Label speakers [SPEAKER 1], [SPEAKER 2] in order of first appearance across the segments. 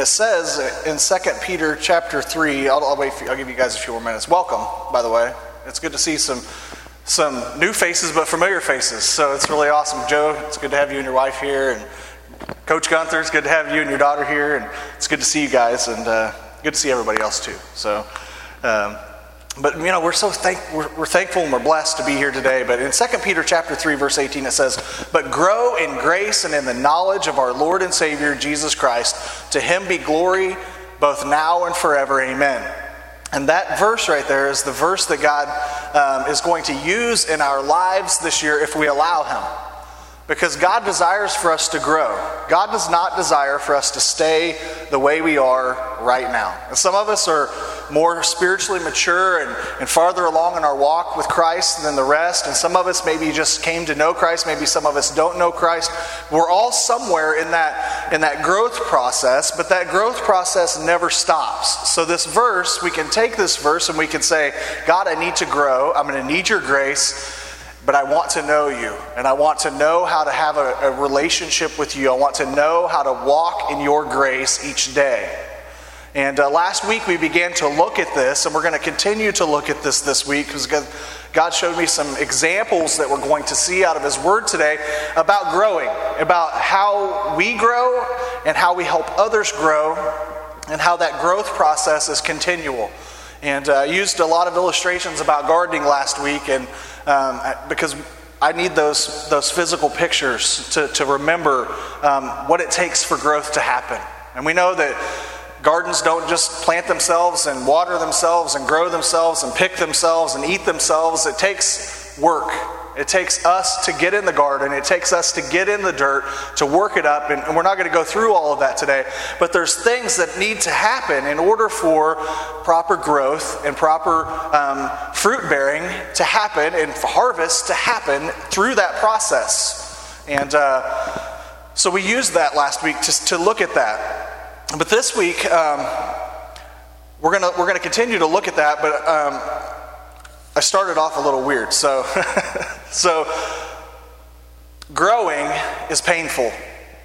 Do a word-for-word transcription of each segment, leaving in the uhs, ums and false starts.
[SPEAKER 1] it says in Second Peter chapter three, I'll, I'll wait for, I'll give you guys a few more minutes. Welcome, by the way. It's good to see some some new faces, but familiar faces. So it's really awesome. Joe, it's good to have you and your wife here. And Coach Gunther, it's good to have you and your daughter here. And it's good to see you guys, and uh, good to see everybody else too. So, um, but you know, we're so thank we're, we're thankful and we're blessed to be here today. But in Second Peter chapter three, verse eighteen, it says, "But grow in grace and in the knowledge of our Lord and Savior Jesus Christ. To him be glory both now and forever. Amen." And that verse right there is the verse that God um, is going to use in our lives this year if we allow him. Because God desires for us to grow. God does not desire for us to stay the way we are right now. And some of us are more spiritually mature and, and farther along in our walk with Christ than the rest. And some of us maybe just came to know Christ. Maybe some of us don't know Christ. We're all somewhere in that, in that growth process, but that growth process never stops. So this verse, we can take this verse and we can say, God, I need to grow. I'm going to need your grace. But I want to know you, and I want to know how to have a, a relationship with you. I want to know how to walk in your grace each day. And uh, last week we began to look at this, and we're going to continue to look at this this week because God showed me some examples that we're going to see out of his word today about growing, about how we grow and how we help others grow, and how that growth process is continual. And uh, I used a lot of illustrations about gardening last week, and um, because I need those those physical pictures to, to remember um, what it takes for growth to happen. And we know that gardens don't just plant themselves and water themselves and grow themselves and pick themselves and eat themselves. It takes work. It takes us to get in the garden. It takes us to get in the dirt, to work it up. And, and we're not going to go through all of that today. But there's things that need to happen in order for proper growth and proper um, fruit bearing to happen and harvest to happen through that process. And uh, so we used that last week to, to look at that. But this week, um, we're going to we're going to continue to look at that. But um, I started off a little weird. So, so growing is painful.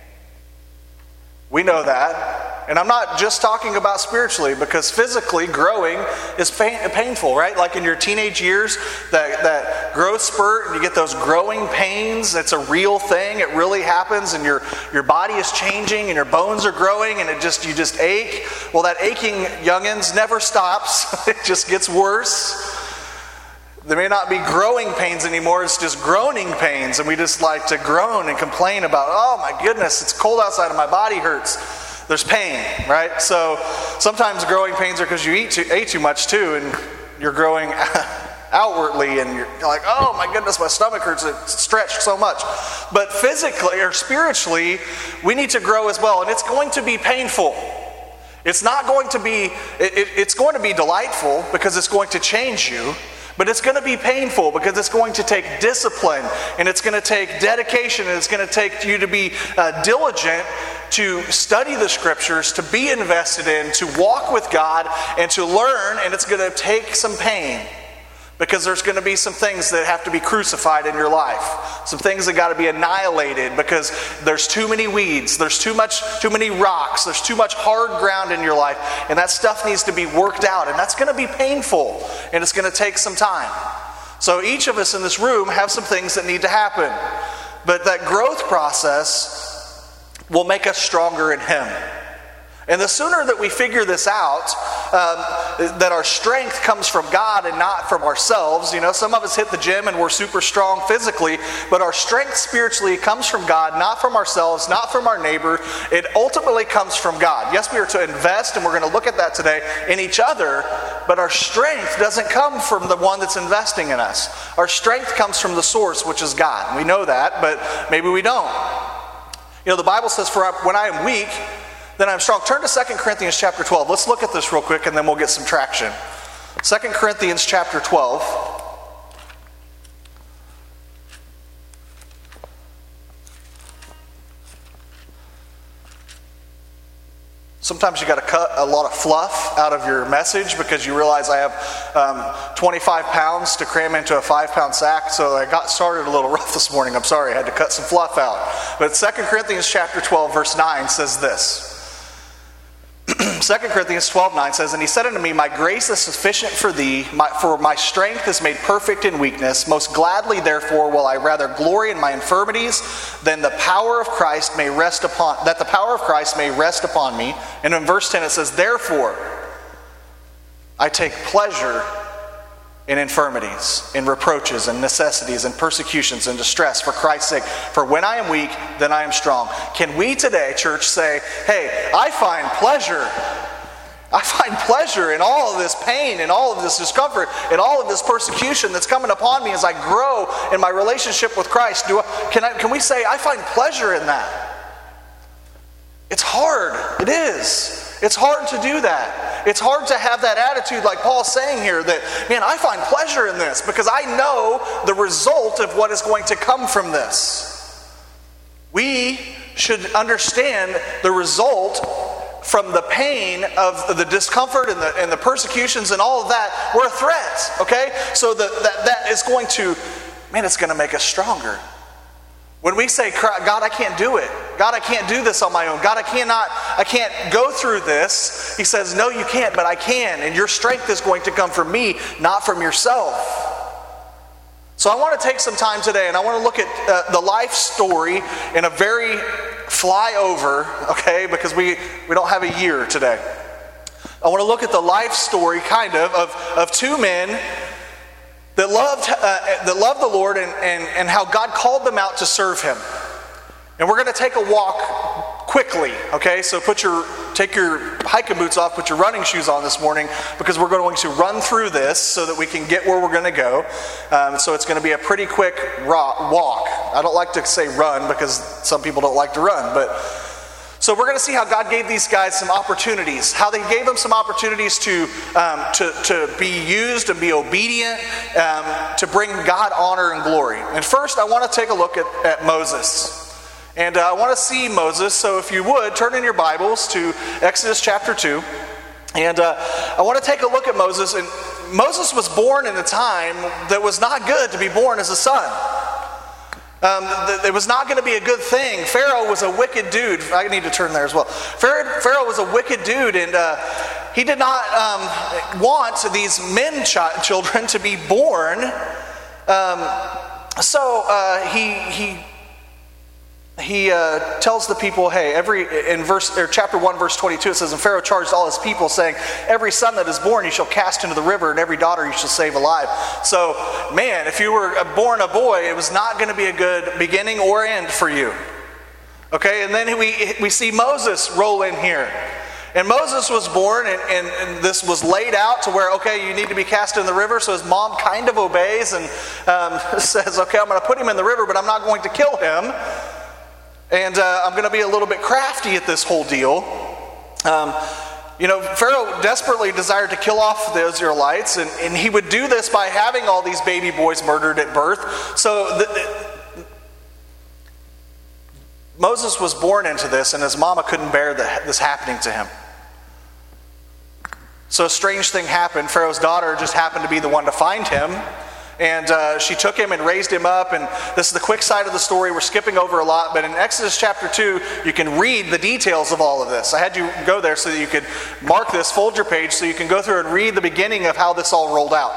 [SPEAKER 1] We know that. And I'm not just talking about spiritually, because physically growing is pain, painful, right? Like in your teenage years, that, that growth spurt, and you get those growing pains. It's a real thing. It really happens, and your, your body is changing, and your bones are growing, and it just you just ache. Well, that aching, youngins, never stops. It just gets worse. There may not be growing pains anymore, it's just groaning pains, and we just like to groan and complain about, oh my goodness, it's cold outside and my body hurts. There's pain, right? So sometimes growing pains are because you eat too, ate too much too, and you're growing outwardly, and you're like, oh my goodness, my stomach hurts, it's stretched so much. But physically or spiritually, we need to grow as well, and it's going to be painful. It's not going to be, it, it, it's going to be delightful because it's going to change you. But it's going to be painful because it's going to take discipline, and it's going to take dedication, and it's going to take you to be uh, diligent to study the scriptures, to be invested in, to walk with God, and to learn, and it's going to take some pain. Because there's going to be some things that have to be crucified in your life. Some things that got to be annihilated because there's too many weeds. There's too much, too many rocks. There's too much hard ground in your life. And that stuff needs to be worked out. And that's going to be painful. And it's going to take some time. So each of us in this room have some things that need to happen. But that growth process will make us stronger in Him. And the sooner that we figure this out, um, that our strength comes from God and not from ourselves. You know, some of us hit the gym and we're super strong physically, but our strength spiritually comes from God, not from ourselves, not from our neighbor. It ultimately comes from God. Yes, we are to invest, and we're going to look at that today, in each other, but our strength doesn't come from the one that's investing in us. Our strength comes from the source, which is God. We know that, but maybe we don't. You know, the Bible says, for when I am weak, then I'm strong. Turn to Second Corinthians chapter twelve. Let's look at this real quick, and then we'll get some traction. Second Corinthians chapter twelve. Sometimes you got to cut a lot of fluff out of your message because you realize I have um, twenty-five pounds to cram into a five pound sack. So I got started a little rough this morning. I'm sorry, I had to cut some fluff out. But Second Corinthians chapter twelve verse nine says this. Second Corinthians twelve nine says, "And he said unto me, My grace is sufficient for thee, my, for my strength is made perfect in weakness. Most gladly, therefore, will I rather glory in my infirmities, than the power of Christ may rest upon that the power of Christ may rest upon me." And in verse ten it says, "Therefore, I take pleasure in infirmities, in reproaches, and necessities, and persecutions, and distress for Christ's sake. For when I am weak, then I am strong." Can we today, church, say, hey, I find pleasure. I find pleasure in all of this pain, and all of this discomfort, and all of this persecution that's coming upon me as I grow in my relationship with Christ. Do I, can, I, can we say, I find pleasure in that? It's hard. It is. It's hard to do that. It's hard to have that attitude like Paul's saying here that, man, I find pleasure in this because I know the result of what is going to come from this. We should understand the result from the pain of the discomfort and the, and the persecutions and all of that. We're a threat, okay? So the, that, that is going to, man, it's going to make us stronger. When we say, God, I can't do it. God, I can't do this on my own. God, I cannot, I can't go through this. He says, no, you can't, but I can. And your strength is going to come from me, not from yourself. So I want to take some time today, and I want to look at uh, the life story in a very flyover, okay, because we, we don't have a year today. I want to look at the life story, kind of, of, of two men that loved uh, that loved the Lord and, and, and how God called them out to serve Him. And we're going to take a walk quickly, okay? So put your take your hiking boots off, put your running shoes on this morning, because we're going to run through this so that we can get where we're going to go. Um, so it's going to be a pretty quick ro- walk. I don't like to say run because some people don't like to run, but so we're going to see how God gave these guys some opportunities, how they gave them some opportunities to um, to, to be used and be obedient, um, to bring God honor and glory. And first, I want to take a look at, at Moses. And uh, I want to see Moses, so if you would, turn in your Bibles to Exodus chapter two. And uh, I want to take a look at Moses. And Moses was born in a time that was not good to be born as a son. Um, it was not going to be a good thing. Pharaoh was a wicked dude. I need to turn there as well. Pharaoh, Pharaoh was a wicked dude, and uh, he did not um, want these men ch- children to be born. Um, so uh, he he he uh, tells the people, "Hey, every in verse or chapter one, verse twenty-two, it says, and Pharaoh charged all his people, saying, every son that is born you shall cast into the river, and every daughter you shall save alive." So, man, if you were born a boy, it was not going to be a good beginning or end for you. Okay, and then we we see Moses roll in here. And Moses was born, and, and, and this was laid out to where, okay, you need to be cast in the river. So his mom kind of obeys and um, says, okay, I'm going to put him in the river, but I'm not going to kill him. And uh, I'm going to be a little bit crafty at this whole deal. Um, you know, Pharaoh desperately desired to kill off the Israelites, and, and he would do this by having all these baby boys murdered at birth. So the, the, Moses was born into this, and his mama couldn't bear the, this happening to him. So a strange thing happened. Pharaoh's daughter just happened to be the one to find him. And uh, she took him and raised him up. And this is the quick side of the story. We're skipping over a lot. But in Exodus chapter two, you can read the details of all of this. I had you go there so that you could mark this, fold your page, so you can go through and read the beginning of how this all rolled out.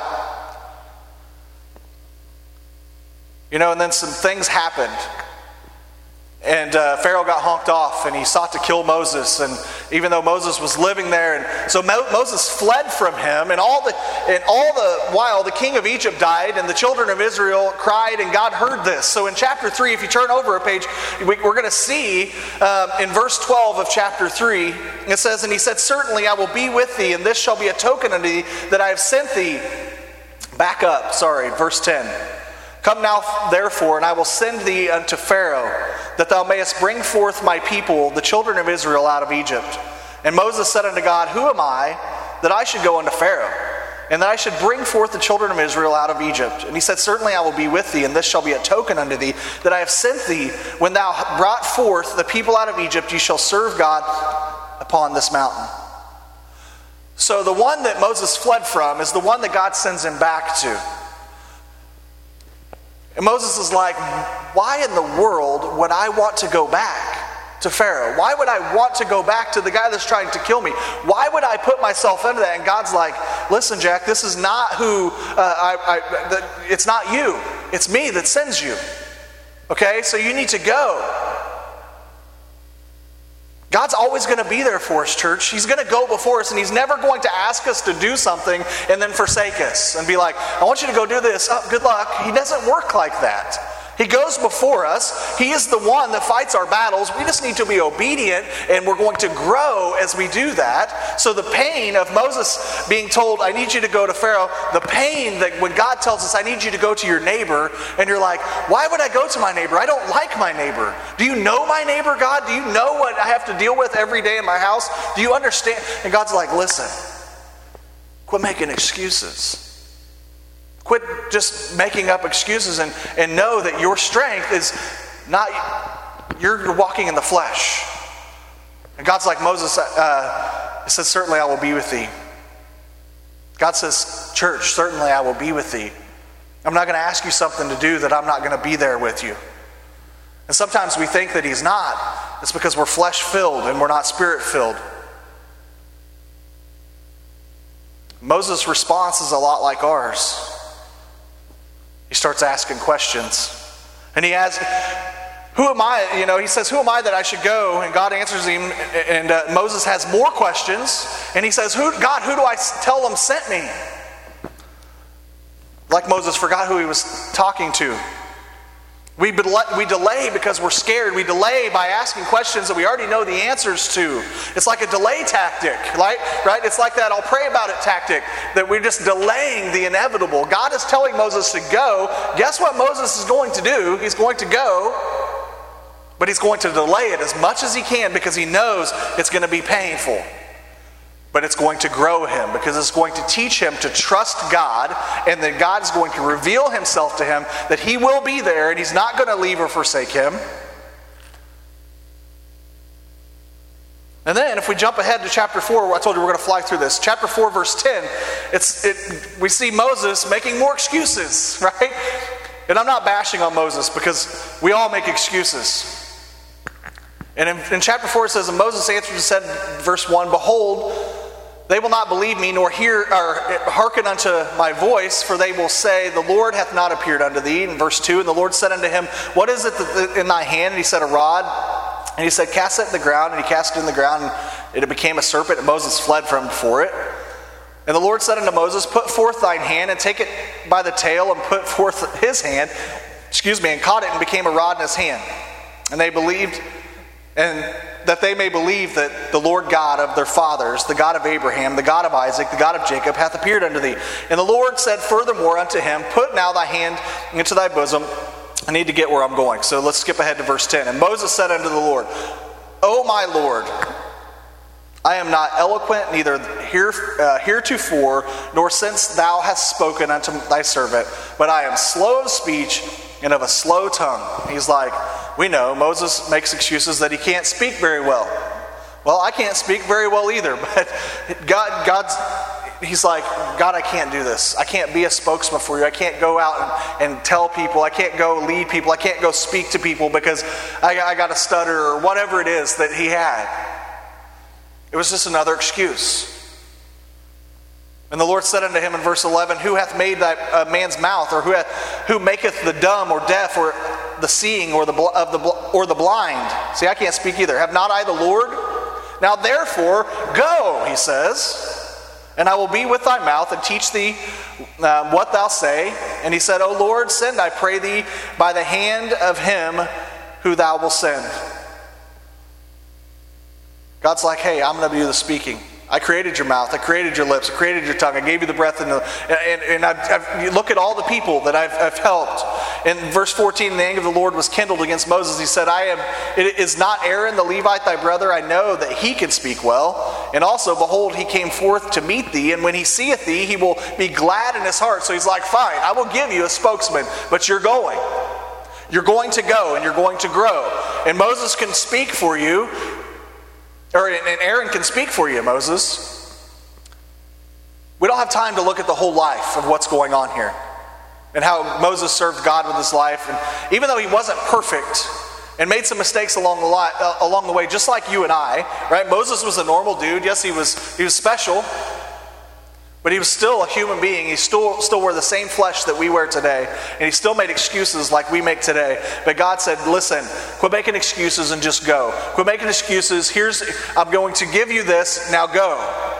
[SPEAKER 1] You know, and then some things happened. And uh, Pharaoh got honked off, and he sought to kill Moses. And even though Moses was living there, and so Mo- Moses fled from him. And all the and all the while, the king of Egypt died, and the children of Israel cried, and God heard this. So in chapter three, if you turn over a page, we, we're going to see um, in verse twelve of chapter three, it says, "And he said, Certainly I will be with thee, and this shall be a token unto thee that I have sent thee." Back up, sorry, verse ten. "Come now, therefore, and I will send thee unto Pharaoh, that thou mayest bring forth my people, the children of Israel, out of Egypt. And Moses said unto God, Who am I, that I should go unto Pharaoh, and that I should bring forth the children of Israel out of Egypt? And he said, Certainly I will be with thee, and this shall be a token unto thee, that I have sent thee. When thou brought forth the people out of Egypt, ye shall serve God upon this mountain." So the one that Moses fled from is the one that God sends him back to. And Moses is like, why in the world would I want to go back? to Pharaoh? Why would I want to go back to the guy that's trying to kill me? Why would I put myself into that? And God's like, listen, Jack, this is not who, uh, I, I, the, it's not you. It's me that sends you. Okay, so you need to go. God's always going to be there for us, church. He's going to go before us, and he's never going to ask us to do something and then forsake us and be like, I want you to go do this. Oh, good luck. He doesn't work like that. He goes before us. He is the one that fights our battles. We just need to be obedient, and we're going to grow as we do that. So the pain of Moses being told, I need you to go to Pharaoh, the pain that when God tells us, I need you to go to your neighbor, and you're like, why would I go to my neighbor? I don't like my neighbor. Do you know my neighbor, God? Do you know what I have to deal with every day in my house? Do you understand? And God's like, listen, quit making excuses. Quit just making up excuses and, and know that your strength is not, you're, you're walking in the flesh. And God's like Moses, uh, it says, certainly I will be with thee. God says, church, certainly I will be with thee. I'm not going to ask you something to do that I'm not going to be there with you. And sometimes we think that he's not. It's because we're flesh-filled and we're not spirit-filled. Moses' response is a lot like ours. He starts asking questions. And he asks, who am I? You know, he says, who am I that I should go? And God answers him. And uh, Moses has more questions. And he says, who, God, who do I tell them sent me? Like Moses forgot who he was talking to. We, we delay because we're scared. We delay by asking questions that we already know the answers to. It's like a delay tactic, right? right? It's like that I'll pray about it tactic, that we're just delaying the inevitable. God is telling Moses to go. Guess what Moses is going to do? He's going to go, but he's going to delay it as much as he can because he knows it's going to be painful. But it's going to grow him because it's going to teach him to trust God, and that God is going to reveal himself to him, that he will be there and he's not going to leave or forsake him. And then if we jump ahead to chapter four, I told you we're going to fly through this. Chapter four, verse ten, it's, it, we see Moses making more excuses, right? And I'm not bashing on Moses because we all make excuses. And in, in chapter four it says, and Moses answered and said, verse one, behold, they will not believe me, nor hear or hearken unto my voice, for they will say, the Lord hath not appeared unto thee. In verse two, and the Lord said unto him, what is it that in thy hand? And he said, a rod. And he said, cast it in the ground. And he cast it in the ground, and it became a serpent, and Moses fled from before it. And the Lord said unto Moses, put forth thine hand, and take it by the tail, and put forth his hand, excuse me, and caught it, and became a rod in his hand. And they believed, and that they may believe that the Lord God of their fathers, the God of Abraham, the God of Isaac, the God of Jacob, hath appeared unto thee. And the Lord said furthermore unto him, put now thy hand into thy bosom. I need to get where I'm going, so let's skip ahead to verse ten. And Moses said unto the Lord, O my Lord, I am not eloquent, neither here, uh, heretofore, nor since thou hast spoken unto thy servant, but I am slow of speech and of a slow tongue. He's like, we know Moses makes excuses that he can't speak very well. Well, I can't speak very well either, but God, God's, he's like, God, I can't do this. I can't be a spokesman for you. I can't go out and, and tell people. I can't go lead people. I can't go speak to people because I, I got a stutter or whatever it is that he had. It was just another excuse. And the Lord said unto him in verse eleven, who hath made that uh, man's mouth, or who hath, who maketh the dumb or deaf or the seeing or the of the or the blind? See, I can't speak either. Have not I the Lord? Now therefore go, he says, and I will be with thy mouth and teach thee uh, what thou say. And he said, O Lord, send, I pray thee, by the hand of him who thou wilt send. God's like, hey, I'm going to do the speaking. I created your mouth. I created your lips. I created your tongue. I gave you the breath. And, the, and, and I've, I've, you look at all the people that I've, I've helped. In verse fourteen, the anger of the Lord was kindled against Moses. He said, I am, it is not Aaron the Levite thy brother. I know that he can speak well. And also, behold, he came forth to meet thee. And when he seeth thee, he will be glad in his heart. So he's like, fine, I will give you a spokesman. But you're going. You're going to go and you're going to grow. And Moses can speak for you. Or, and Aaron can speak for you, Moses. We don't have time to look at the whole life of what's going on here and how Moses served God with his life. And even though he wasn't perfect and made some mistakes along the li- uh, along the way, just like you and I, right? Moses was a normal dude. Yes, he was he was special, but he was still a human being. He still still wore the same flesh that we wear today, and he still made excuses like we make today. But God said, "Listen, quit making excuses and just go. Quit making excuses. Here's I'm going to give you this. Now go."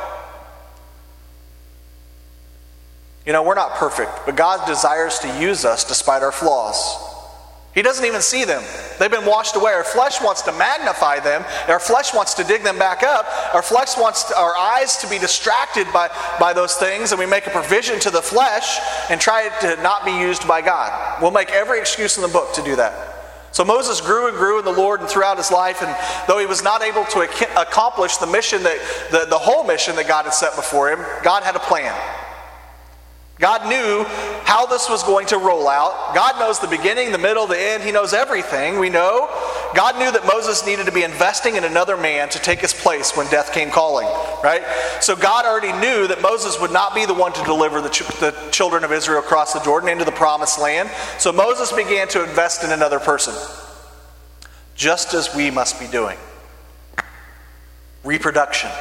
[SPEAKER 1] You know, we're not perfect, but God desires to use us despite our flaws. He doesn't even see them. They've been washed away. Our flesh wants to magnify them. Our flesh wants to dig them back up. Our flesh wants to, our eyes to be distracted by, by those things, and we make a provision to the flesh and try to not be used by God. We'll make every excuse in the book to do that. So Moses grew and grew in the Lord and throughout his life, and though he was not able to ac- accomplish the mission, that the, the whole mission that God had set before him, God had a plan. God knew how this was going to roll out. God knows the beginning, the middle, the end. He knows everything. We know. God knew that Moses needed to be investing in another man to take his place when death came calling, right? So God already knew that Moses would not be the one to deliver the, ch- the children of Israel across the Jordan into the promised land. So Moses began to invest in another person, just as we must be doing. Reproduction.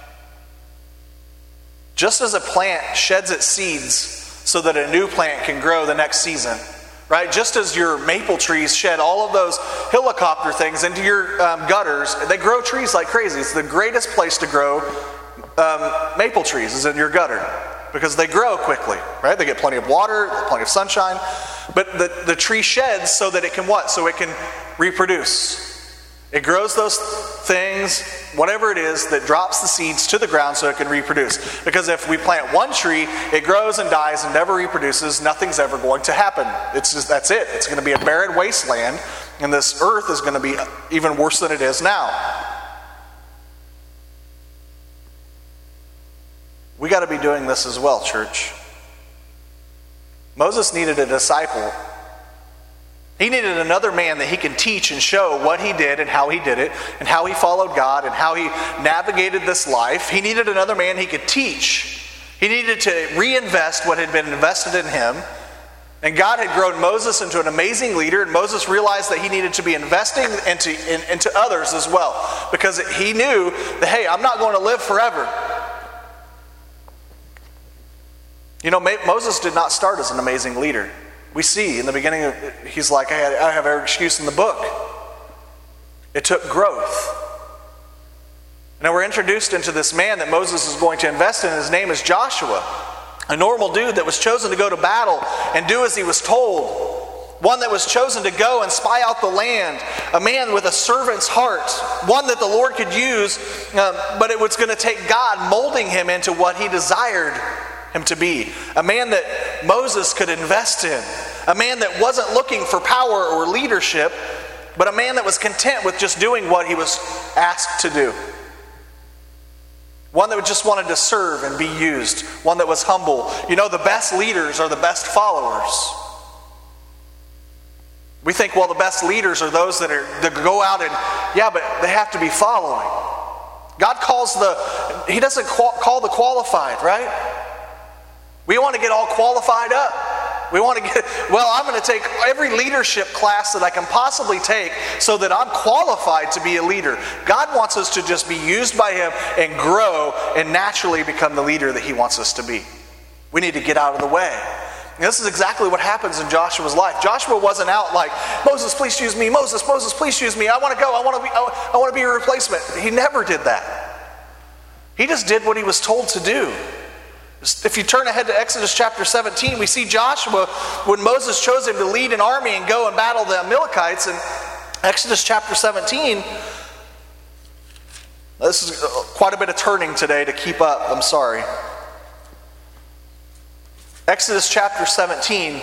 [SPEAKER 1] Just as a plant sheds its seeds so that a new plant can grow the next season, right? Just as your maple trees shed all of those helicopter things into your um, gutters, they grow trees like crazy. It's the greatest place to grow um, maple trees is in your gutter because they grow quickly, right? They get plenty of water, plenty of sunshine, but the, the tree sheds so that it can what? So it can reproduce. It grows those things, whatever it is, that drops the seeds to the ground so it can reproduce. Because if we plant one tree, it grows and dies and never reproduces, nothing's ever going to happen. It's just, that's it. It's going to be a barren wasteland, and this earth is going to be even worse than it is now. We got to be doing this as well, church. Moses needed a disciple. He needed another man that he can teach and show what he did and how he did it and how he followed God and how he navigated this life. He needed another man he could teach. He needed to reinvest what had been invested in him. And God had grown Moses into an amazing leader, and Moses realized that he needed to be investing into, in, into others as well, because he knew that, hey, I'm not going to live forever. You know, Moses did not start as an amazing leader. We see in the beginning, of, he's like, I have every excuse in the book. It took growth. Now we're introduced into this man that Moses is going to invest in. His name is Joshua, a normal dude that was chosen to go to battle and do as he was told. One that was chosen to go and spy out the land. A man with a servant's heart. One that the Lord could use, um, but it was going to take God molding him into what he desired him to be. A man that Moses could invest in. A man that wasn't looking for power or leadership, but a man that was content with just doing what he was asked to do. One that just wanted to serve and be used. One that was humble. You know, the best leaders are the best followers. We think, well, the best leaders are those that are that go out and, yeah, but they have to be following. God calls the, he doesn't call the qualified, right? We want to get all qualified up. We want to get, well, I'm going to take every leadership class that I can possibly take so that I'm qualified to be a leader. God wants us to just be used by him and grow and naturally become the leader that he wants us to be. We need to get out of the way. And this is exactly what happens in Joshua's life. Joshua wasn't out like, Moses, please choose me. Moses, Moses, please choose me. I want to go. I want to be, I want to be a replacement. He never did that. He just did what he was told to do. If you turn ahead to Exodus chapter seventeen, we see Joshua, when Moses chose him to lead an army and go and battle the Amalekites in Exodus chapter seventeen. This is quite a bit of turning today to keep up. I'm sorry. Exodus chapter seventeen.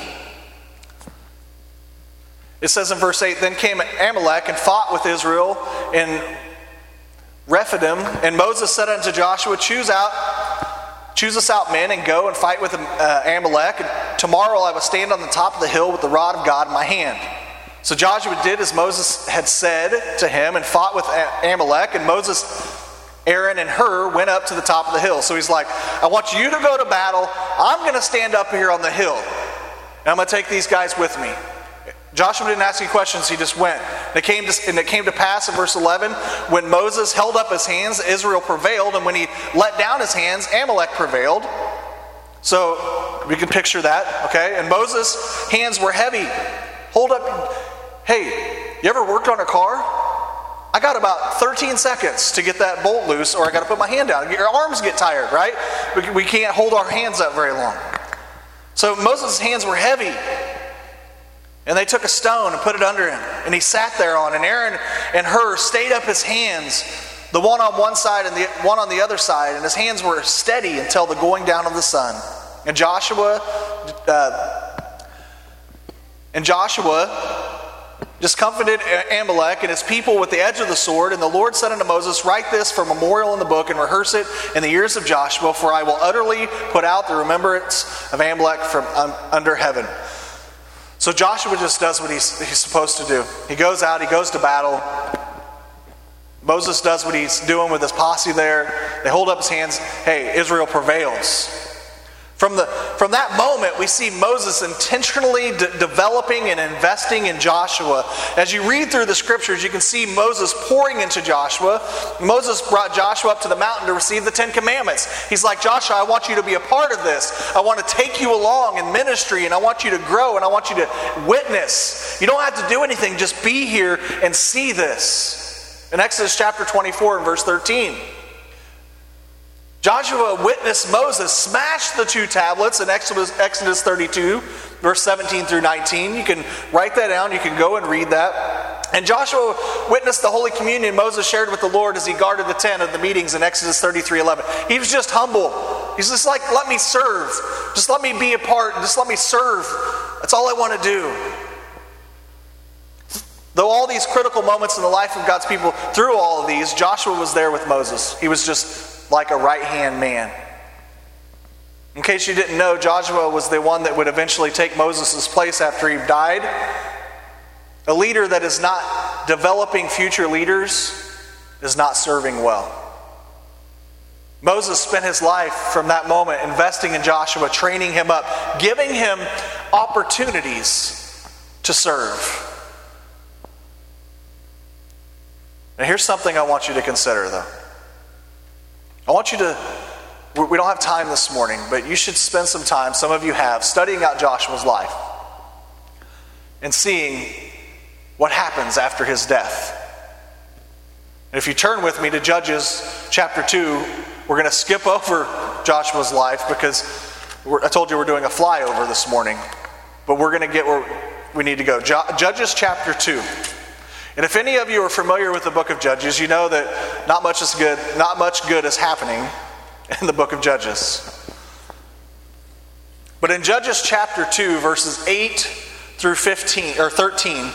[SPEAKER 1] It says in verse eight, then came Amalek and fought with Israel in Rephidim, and Moses said unto Joshua, choose out Choose us out men and go and fight with uh, Amalek. And tomorrow I will stand on the top of the hill with the rod of God in my hand. So Joshua did as Moses had said to him and fought with Amalek. And Moses, Aaron, and Hur went up to the top of the hill. So he's like, I want you to go to battle. I'm going to stand up here on the hill. And I'm going to take these guys with me. Joshua didn't ask any questions, he just went. And it came to, and it came to pass in verse eleven, when Moses held up his hands, Israel prevailed, and when he let down his hands, Amalek prevailed. So we can picture that, okay? And Moses' hands were heavy. Hold up. Hey, you ever worked on a car? I got about thirteen seconds to get that bolt loose, or I got to put my hand down. Your arms get tired, right? We, we can't hold our hands up very long. So Moses' hands were heavy. And they took a stone and put it under him. And he sat there on. And Aaron and Hur stayed up his hands, the one on one side and the one on the other side. And his hands were steady until the going down of the sun. And Joshua, uh, and Joshua discomfited Amalek and his people with the edge of the sword. And the Lord said unto Moses, write this for memorial in the book and rehearse it in the ears of Joshua, for I will utterly put out the remembrance of Amalek from um, under heaven. So Joshua just does what he's, he's supposed to do. He goes out, he goes to battle. Moses does what he's doing with his posse there. They hold up his hands. Hey, Israel prevails. From, the, from that moment, we see Moses intentionally de- developing and investing in Joshua. As you read through the scriptures, you can see Moses pouring into Joshua. Moses brought Joshua up to the mountain to receive the Ten Commandments. He's like, Joshua, I want you to be a part of this. I want to take you along in ministry, and I want you to grow, and I want you to witness. You don't have to do anything. Just be here and see this. In Exodus chapter twenty-four and verse thirteen, Joshua witnessed Moses smash the two tablets in Exodus, Exodus thirty-two, verse seventeen through nineteen. You can write that down. You can go and read that. And Joshua witnessed the Holy Communion Moses shared with the Lord as he guarded the tent of the meetings in Exodus thirty-three eleven. He was just humble. He's just like, let me serve. Just let me be a part. Just let me serve. That's all I want to do. Though all these critical moments in the life of God's people, through all of these, Joshua was there with Moses. He was just like a right-hand man. In case you didn't know, Joshua was the one that would eventually take Moses' place after he died. A leader that is not developing future leaders is not serving well. Moses spent his life from that moment investing in Joshua, training him up, giving him opportunities to serve. Now here's something I want you to consider, though. I want you to, we don't have time this morning, but you should spend some time, some of you have, studying out Joshua's life and seeing what happens after his death. And if you turn with me to Judges chapter two, we're going to skip over Joshua's life because we're, I told you we're doing a flyover this morning, but we're going to get where we need to go. Jo- Judges chapter two. And if any of you are familiar with the book of Judges, you know that not much is good, not much good is happening in the book of Judges. But in Judges chapter two, verses eight through fifteen or thirteen,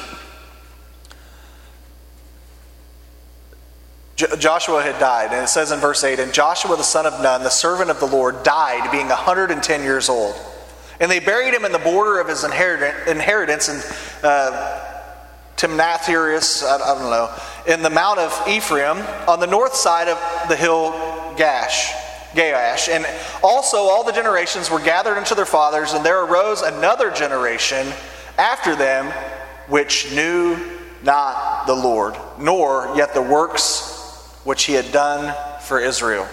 [SPEAKER 1] J- Joshua had died, and it says in verse eight, and Joshua the son of Nun, the servant of the Lord, died, being one hundred ten years old. And they buried him in the border of his inheritance in uh, Timnath-Heres, I, I don't know, in the mount of Ephraim, on the north side of the hill Gash, Gaash. And also all the generations were gathered unto their fathers, and there arose another generation after them, which knew not the Lord, nor yet the works which he had done for Israel.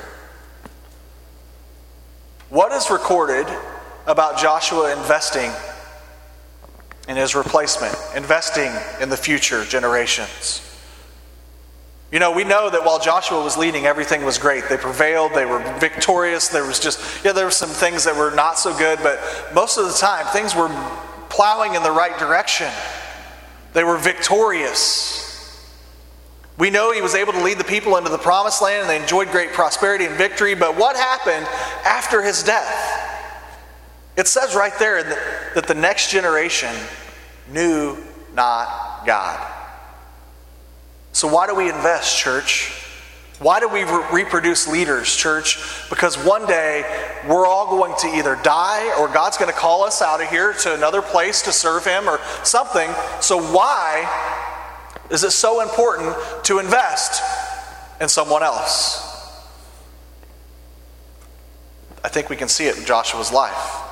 [SPEAKER 1] What is recorded about Joshua investing in his replacement, investing in the future generations? You know, we know that while Joshua was leading, everything was great. They prevailed, they were victorious. There was just, yeah, there were some things that were not so good, but most of the time, things were plowing in the right direction. They were victorious. We know he was able to lead the people into the promised land, and they enjoyed great prosperity and victory, but what happened after his death? It says right there that the next generation knew not God. So why do we invest, church? Why do we re- reproduce leaders, church? Because one day we're all going to either die or God's going to call us out of here to another place to serve him or something. So why is it so important to invest in someone else? I think we can see it in Joshua's life.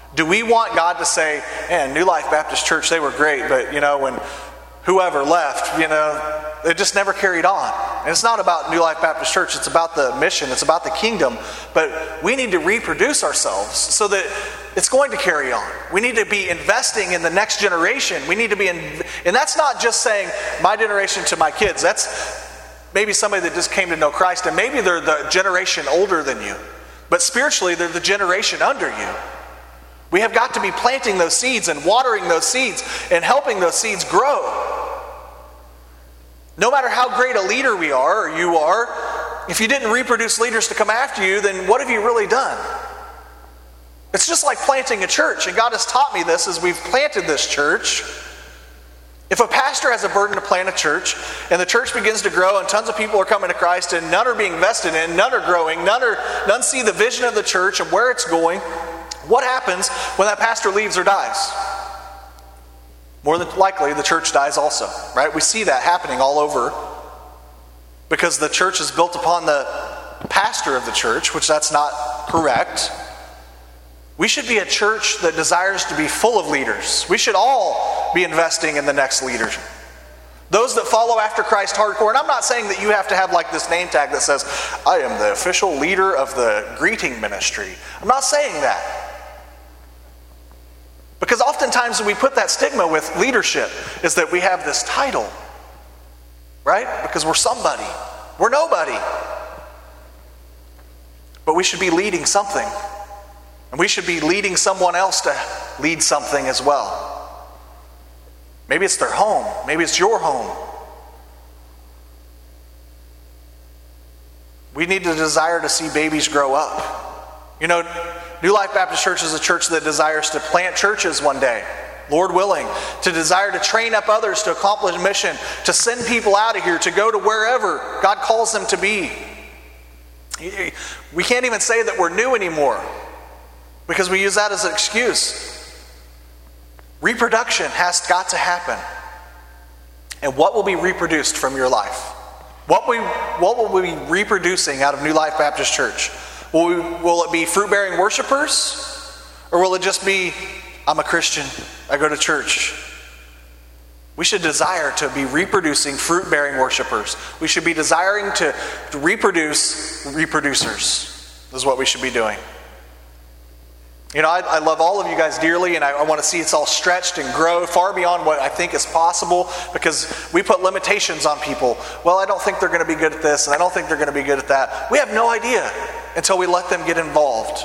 [SPEAKER 1] Do we want God to say, man, New Life Baptist Church, they were great, but you know, when whoever left, you know, it just never carried on. And it's not about New Life Baptist Church, it's about the mission, it's about the kingdom, but we need to reproduce ourselves so that it's going to carry on. We need to be investing in the next generation. We need to be in, and that's not just saying my generation to my kids. That's maybe somebody that just came to know Christ, and maybe they're the generation older than you, but spiritually they're the generation under you. We have got to be planting those seeds and watering those seeds and helping those seeds grow. No matter how great a leader we are, or you are, if you didn't reproduce leaders to come after you, then what have you really done? It's just like planting a church, and God has taught me this as we've planted this church. If a pastor has a burden to plant a church, and the church begins to grow, and tons of people are coming to Christ, and none are being invested in, none are growing, none are none see the vision of the church and where it's going, what happens when that pastor leaves or dies? More than likely, the church dies also, right? We see that happening all over because the church is built upon the pastor of the church, which that's not correct. We should be a church that desires to be full of leaders. We should all be investing in the next leader. Those that follow after Christ hardcore, and I'm not saying that you have to have like this name tag that says, I am the official leader of the greeting ministry. I'm not saying that. Because oftentimes we put that stigma with leadership is that we have this title, right? Because we're somebody. We're nobody. But we should be leading something. And we should be leading someone else to lead something as well. Maybe it's their home. Maybe it's your home. We need to desire to see babies grow up. You know, New Life Baptist Church is a church that desires to plant churches one day, Lord willing, to desire to train up others to accomplish a mission, to send people out of here, to go to wherever God calls them to be. We can't even say that we're new anymore because we use that as an excuse. Reproduction has got to happen. And what will be reproduced from your life? What, we, what will we be reproducing out of New Life Baptist Church? Will, we, will it be fruit-bearing worshipers? Or will it just be, I'm a Christian, I go to church? We should desire to be reproducing fruit-bearing worshipers. We should be desiring to reproduce reproducers. This is what we should be doing. You know, I, I love all of you guys dearly, and I, I want to see it's all stretched and grow far beyond what I think is possible, because we put limitations on people. Well, I don't think they're going to be good at this, and I don't think they're going to be good at that. We have no idea until we let them get involved.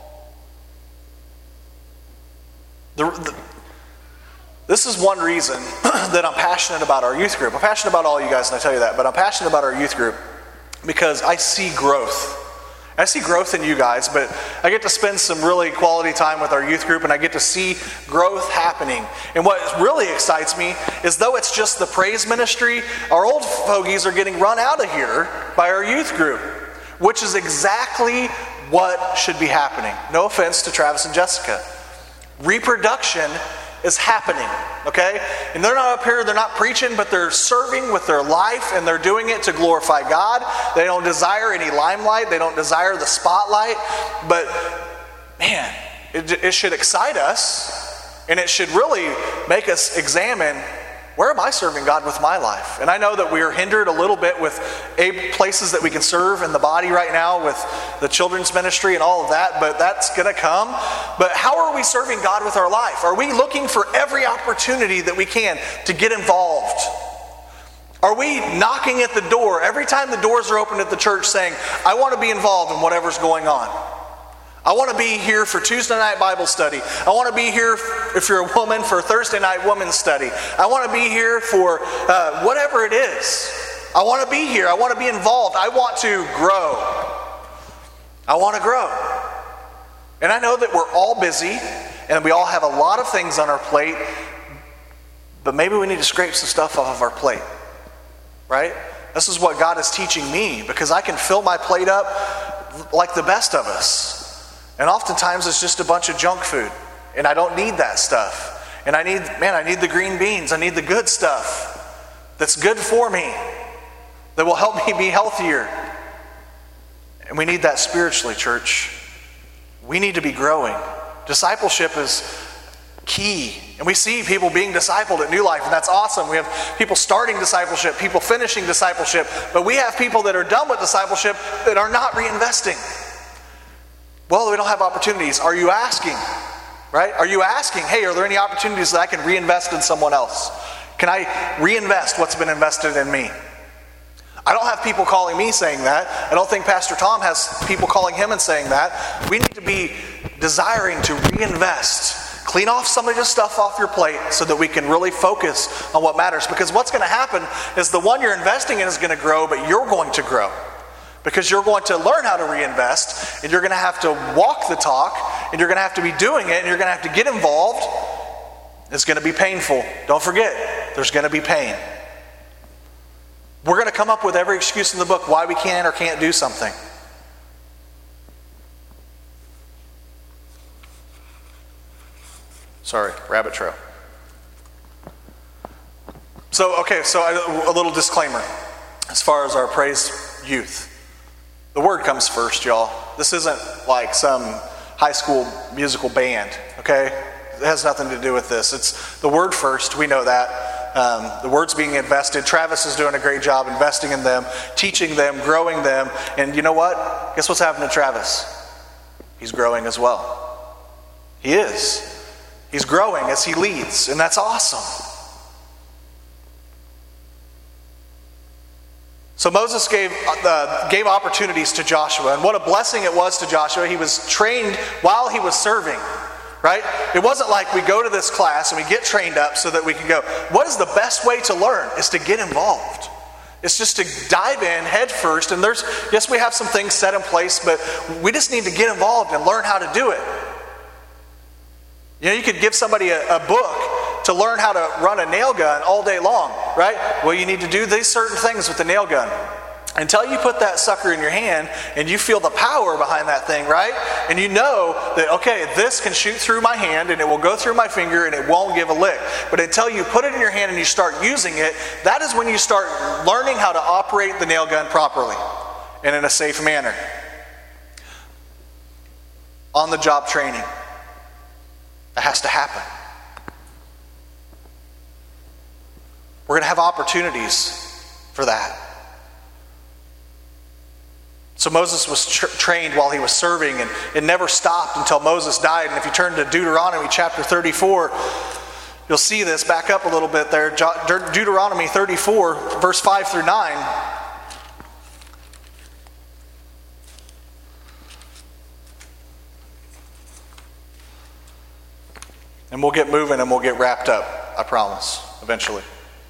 [SPEAKER 1] The, the, this is one reason that I'm passionate about our youth group. I'm passionate about all you guys, and I tell you that, but I'm passionate about our youth group because I see growth. I see growth in you guys, but I get to spend some really quality time with our youth group, and I get to see growth happening. And what really excites me is, though it's just the praise ministry, our old fogies are getting run out of here by our youth group, which is exactly what should be happening. No offense to Travis and Jessica. Reproduction is happening, okay? And they're not up here, they're not preaching, but they're serving with their life, and they're doing it to glorify God. They don't desire any limelight, they don't desire the spotlight, but man, it, it should excite us, and it should really make us examine, where am I serving God with my life? And I know that we are hindered a little bit with places that we can serve in the body right now with the children's ministry and all of that, but that's going to come. But how are we serving God with our life? Are we looking for every opportunity that we can to get involved? Are we knocking at the door every time the doors are opened at the church saying, I want to be involved in whatever's going on? I want to be here for Tuesday night Bible study. I want to be here, if you're a woman, for Thursday night women's study. I want to be here for uh, whatever it is. I want to be here. I want to be involved. I want to grow. I want to grow. And I know that we're all busy and we all have a lot of things on our plate, but maybe we need to scrape some stuff off of our plate, right? This is what God is teaching me, because I can fill my plate up like the best of us. And oftentimes it's just a bunch of junk food. And I don't need that stuff. And I need, man, I need the green beans. I need the good stuff that's good for me, that will help me be healthier. And we need that spiritually, church. We need to be growing. Discipleship is key. And we see people being discipled at New Life, and that's awesome. We have people starting discipleship, people finishing discipleship, but we have people that are done with discipleship that are not reinvesting. Well, we don't have opportunities. Are you asking? Right? Are you asking, hey, are there any opportunities that I can reinvest in someone else? Can I reinvest what's been invested in me? I don't have people calling me saying that. I don't think Pastor Tom has people calling him and saying that. We need to be desiring to reinvest. Clean off some of this stuff off your plate so that we can really focus on what matters. Because what's going to happen is the one you're investing in is going to grow, but you're going to grow. Because you're going to learn how to reinvest, and you're going to have to walk the talk, and you're going to have to be doing it, and you're going to have to get involved. It's going to be painful. Don't forget, there's going to be pain. We're going to come up with every excuse in the book why we can or can't do something. Sorry, rabbit trail. So, okay, so I, a little disclaimer as far as our praise youth. The word comes first, y'all. This isn't like some high school musical band, okay? It has nothing to do with this. It's the word first, we know that. Um, the word's being invested. Travis is doing a great job investing in them, teaching them, growing them. And you know what? Guess what's happening to Travis? He's growing as well. He is. He's growing as he leads, and that's awesome. So Moses gave uh, gave opportunities to Joshua, and what a blessing it was to Joshua. He was trained while he was serving, right? It wasn't like we go to this class and we get trained up so that we can go. What is the best way to learn? Is to get involved. It's just to dive in head first, and there's, yes, we have some things set in place, but we just need to get involved and learn how to do it. You know, you could give somebody a, a book to learn how to run a nail gun all day long, right? Well, you need to do these certain things with the nail gun. Until you put that sucker in your hand and you feel the power behind that thing, right? And you know that, okay, this can shoot through my hand and it will go through my finger and it won't give a lick. But until you put it in your hand and you start using it, that is when you start learning how to operate the nail gun properly and in a safe manner. On-the-job training. It has to happen. We're going to have opportunities for that. So Moses was tra- trained while he was serving, and it never stopped until Moses died. And if you turn to Deuteronomy chapter thirty-four, you'll see this. Back up a little bit there. De- Deuteronomy thirty-four, verse five through nine. And we'll get moving and we'll get wrapped up, I promise, eventually.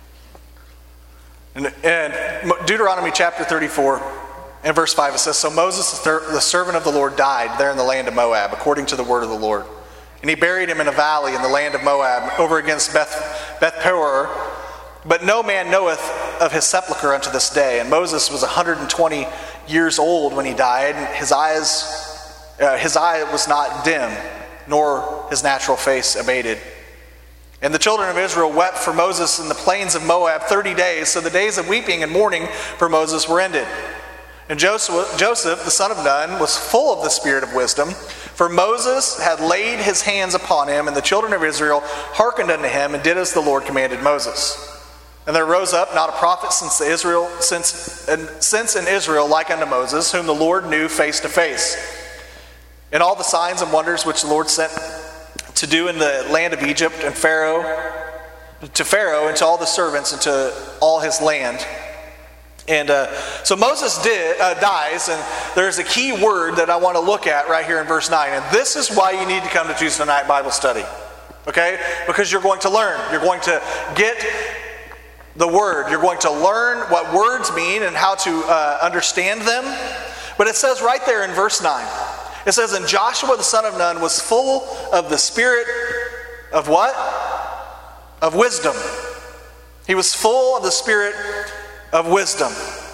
[SPEAKER 1] And, and Deuteronomy chapter thirty-four, and verse five, it says, So Moses, the servant of the Lord, died there in the land of Moab, according to the word of the Lord. And he buried him in a valley in the land of Moab, over against Beth, Beth Peor. But no man knoweth of his sepulchre unto this day. And Moses was one hundred twenty years old when he died. And his eyes, uh, his eye was not dim, nor his natural face abated. And the children of Israel wept for Moses in the plains of Moab thirty days, so the days of weeping and mourning for Moses were ended. And Joseph, Joseph, the son of Nun, was full of the spirit of wisdom, for Moses had laid his hands upon him, and the children of Israel hearkened unto him, and did as the Lord commanded Moses. And there rose up not a prophet since the Israel since, and, since in Israel like unto Moses, whom the Lord knew face to face. And all the signs and wonders which the Lord sent to do in the land of Egypt, and Pharaoh, to Pharaoh, and to all the servants, and to all his land. And uh, so Moses did, uh, dies, and there's a key word that I want to look at right here in verse nine. And this is why you need to come to Tuesday night Bible study. Okay? Because you're going to learn. You're going to get the word. You're going to learn what words mean and how to uh, understand them. But it says right there in verse nine, it says, And Joshua the son of Nun was full of the spirit of what? Of wisdom. He was full of the spirit of wisdom.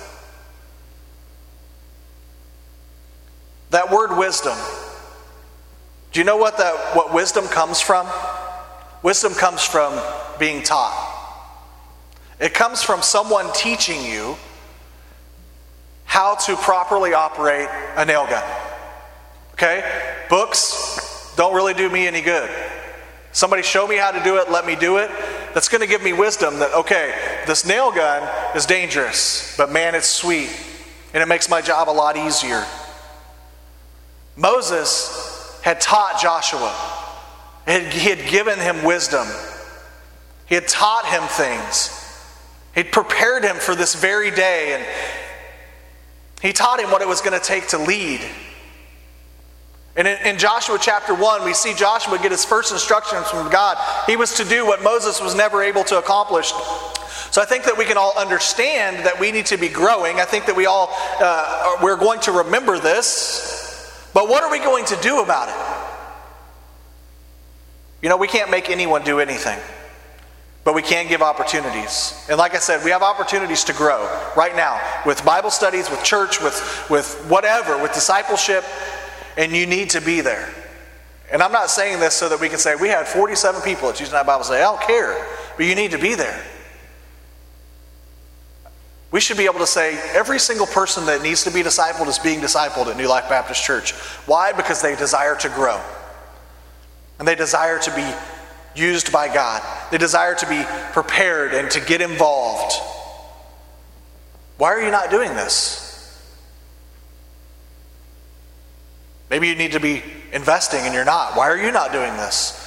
[SPEAKER 1] That word wisdom. Do you know what that what wisdom comes from? Wisdom comes from being taught. It comes from someone teaching you how to properly operate a nail gun. Okay? Books, don't really do me any good. Somebody show me how to do it, let me do it. That's going to give me wisdom that, okay, this nail gun is dangerous, but man, it's sweet. And it makes my job a lot easier. Moses had taught Joshua. He had given him wisdom. He had taught him things. He'd prepared him for this very day, and he taught him what it was going to take to lead. And in, in Joshua chapter one, we see Joshua get his first instructions from God. He was to do what Moses was never able to accomplish. So I think that we can all understand that we need to be growing. I think that we all, uh, we're going to remember this. But what are we going to do about it? You know, we can't make anyone do anything. But we can give opportunities. And like I said, we have opportunities to grow right now with Bible studies, with church, with, with whatever, with discipleship. And you need to be there. And I'm not saying this so that we can say, we had forty-seven people at Tuesday Night Bible Study. I don't care. But you need to be there. We should be able to say, every single person that needs to be discipled is being discipled at New Life Baptist Church. Why? Because they desire to grow. And they desire to be used by God. They desire to be prepared and to get involved. Why are you not doing this? Maybe you need to be investing and you're not. Why are you not doing this?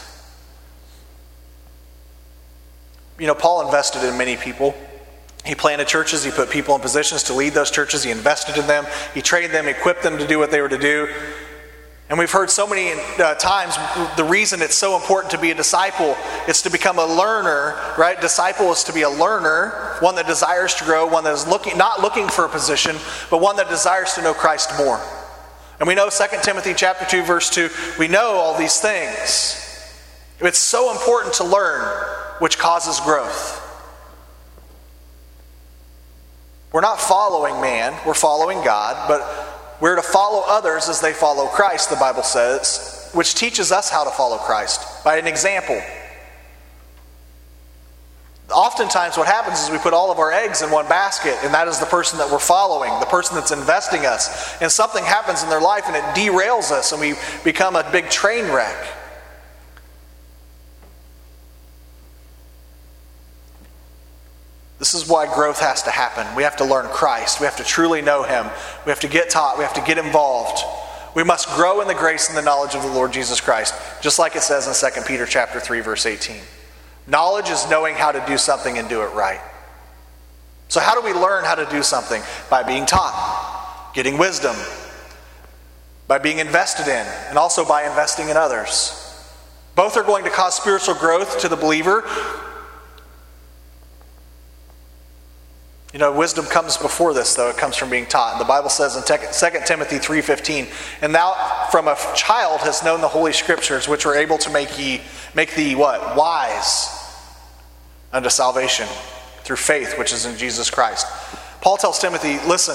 [SPEAKER 1] You know, Paul invested in many people. He planted churches. He put people in positions to lead those churches. He invested in them. He trained them, equipped them to do what they were to do. And we've heard so many uh, times the reason it's so important to be a disciple is to become a learner, right? Disciple is to be a learner, one that desires to grow, one that is looking, not looking for a position, but one that desires to know Christ more. And we know Second Timothy chapter two, verse two, we know all these things. It's so important to learn, which causes growth. We're not following man, we're following God, but we're to follow others as they follow Christ, the Bible says, which teaches us how to follow Christ by an example. Oftentimes what happens is we put all of our eggs in one basket, and that is the person that we're following, the person that's investing us. And something happens in their life and it derails us and we become a big train wreck. This is why growth has to happen. We have to learn Christ. We have to truly know Him. We have to get taught. We have to get involved. We must grow in the grace and the knowledge of the Lord Jesus Christ, just like it says in Second Peter chapter three, verse eighteen. Knowledge is knowing how to do something and do it right. So how do we learn how to do something? By being taught, getting wisdom, by being invested in, and also by investing in others. Both are going to cause spiritual growth to the believer. You know, wisdom comes before this, though. It comes from being taught. And the Bible says in Second Timothy three fifteen, and thou from a child hast known the Holy Scriptures, which were able to make ye, make thee what? Wise unto salvation through faith, which is in Jesus Christ. Paul tells Timothy, listen,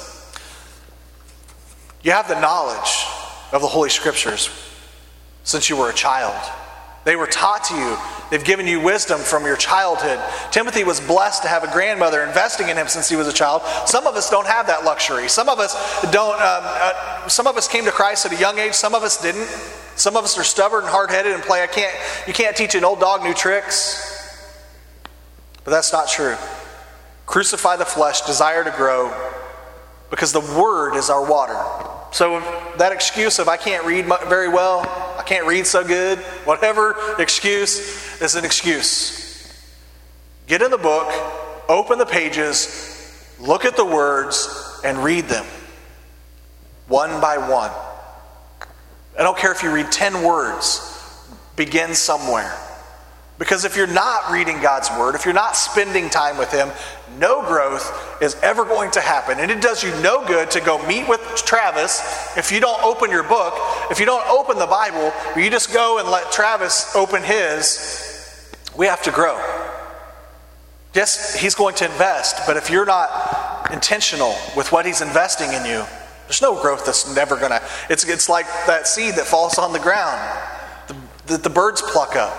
[SPEAKER 1] you have the knowledge of the Holy Scriptures since you were a child. They were taught to you. They've given you wisdom from your childhood. Timothy was blessed to have a grandmother investing in him since he was a child. Some of us don't have that luxury. Some of us don't. Um, uh, some of us came to Christ at a young age. Some of us didn't. Some of us are stubborn and hard-headed and play. I can't. You can't teach an old dog new tricks. But that's not true. Crucify the flesh, desire to grow, because the Word is our water. So that excuse of I can't read very well, I can't read so good, whatever excuse is an excuse. Get in the book, open the pages, look at the words, and read them one by one. I don't care if you read ten words, begin somewhere. Because if you're not reading God's Word, if you're not spending time with Him, no growth is ever going to happen. And it does you no good to go meet with Travis if you don't open your book, if you don't open the Bible, or you just go and let Travis open his. We have to grow. Yes, he's going to invest, but if you're not intentional with what he's investing in you, there's no growth that's never going to... It's, it's like that seed that falls on the ground that the birds pluck up.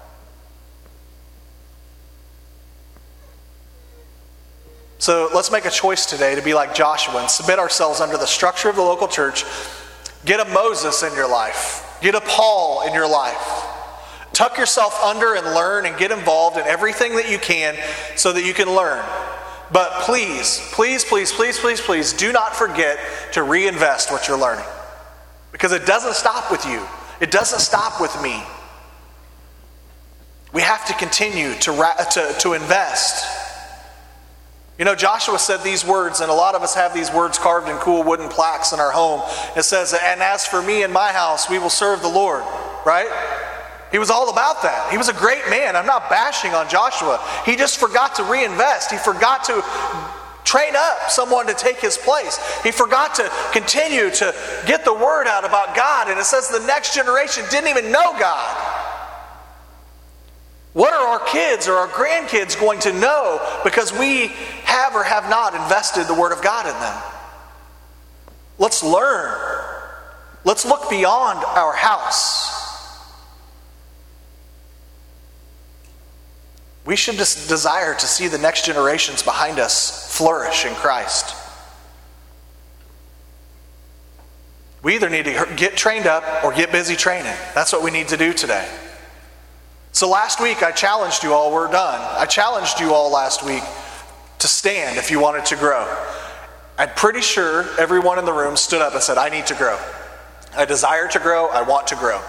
[SPEAKER 1] So let's make a choice today to be like Joshua and submit ourselves under the structure of the local church. Get a Moses in your life. Get a Paul in your life. Tuck yourself under and learn and get involved in everything that you can so that you can learn. But please, please, please, please, please, please, do not forget to reinvest what you're learning. Because it doesn't stop with you. It doesn't stop with me. We have to continue to, to, to invest. You know, Joshua said these words, and a lot of us have these words carved in cool wooden plaques in our home. It says, and as for me and my house, we will serve the Lord, right? He was all about that. He was a great man. I'm not bashing on Joshua. He just forgot to reinvest. He forgot to train up someone to take his place. He forgot to continue to get the word out about God. And it says the next generation didn't even know God. What are our kids or our grandkids going to know because we have or have not invested the Word of God in them? Let's learn. Let's look beyond our house. We should just desire to see the next generations behind us flourish in Christ. We either need to get trained up or get busy training. That's what we need to do today. So last week I challenged you all, we're done. I challenged you all last week to stand if you wanted to grow. I'm pretty sure everyone in the room stood up and said, I need to grow. I desire to grow, I want to grow.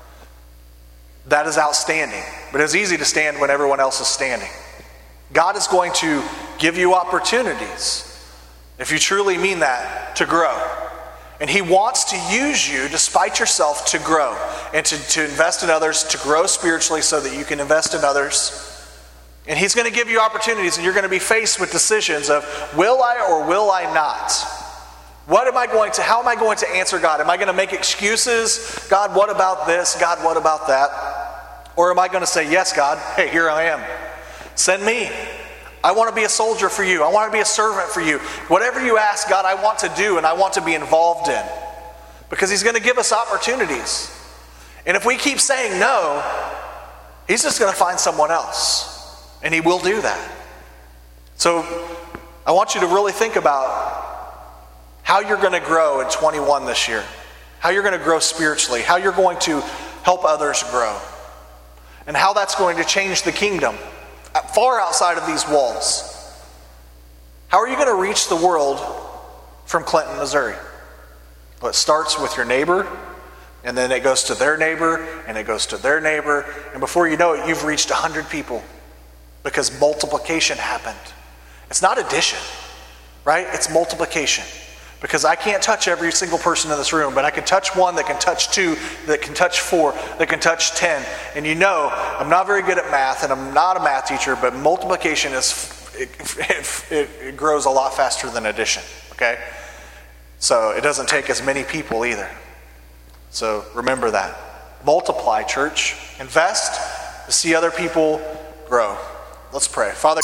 [SPEAKER 1] That is outstanding. But it's easy to stand when everyone else is standing. God is going to give you opportunities, if you truly mean that, to grow. And He wants to use you despite yourself to grow and to, to invest in others, to grow spiritually so that you can invest in others. And He's going to give you opportunities, and you're going to be faced with decisions of, will I or will I not? What am I going to, how am I going to answer God? Am I going to make excuses? God, what about this? God, what about that? Or am I going to say, yes, God, hey, here I am. Send me. I want to be a soldier for you. I want to be a servant for you. Whatever you ask, God, I want to do and I want to be involved in. Because He's going to give us opportunities. And if we keep saying no, He's just going to find someone else. And He will do that. So I want you to really think about how you're going to grow in twenty-one this year. How you're going to grow spiritually. How you're going to help others grow. And how that's going to change the kingdom far outside of these walls. How are you going to reach the world from Clinton, Missouri? Well, it starts with your neighbor, and then it goes to their neighbor, and it goes to their neighbor, and before you know it, you've reached one hundred people because multiplication happened. It's not addition, right? It's multiplication. Because I can't touch every single person in this room, but I can touch one that can touch two, that can touch four, that can touch ten. And you know, I'm not very good at math, and I'm not a math teacher, but multiplication is, it, it, it grows a lot faster than addition, okay? So it doesn't take as many people either. So remember that. Multiply, church. Invest to see other people grow. Let's pray. Father,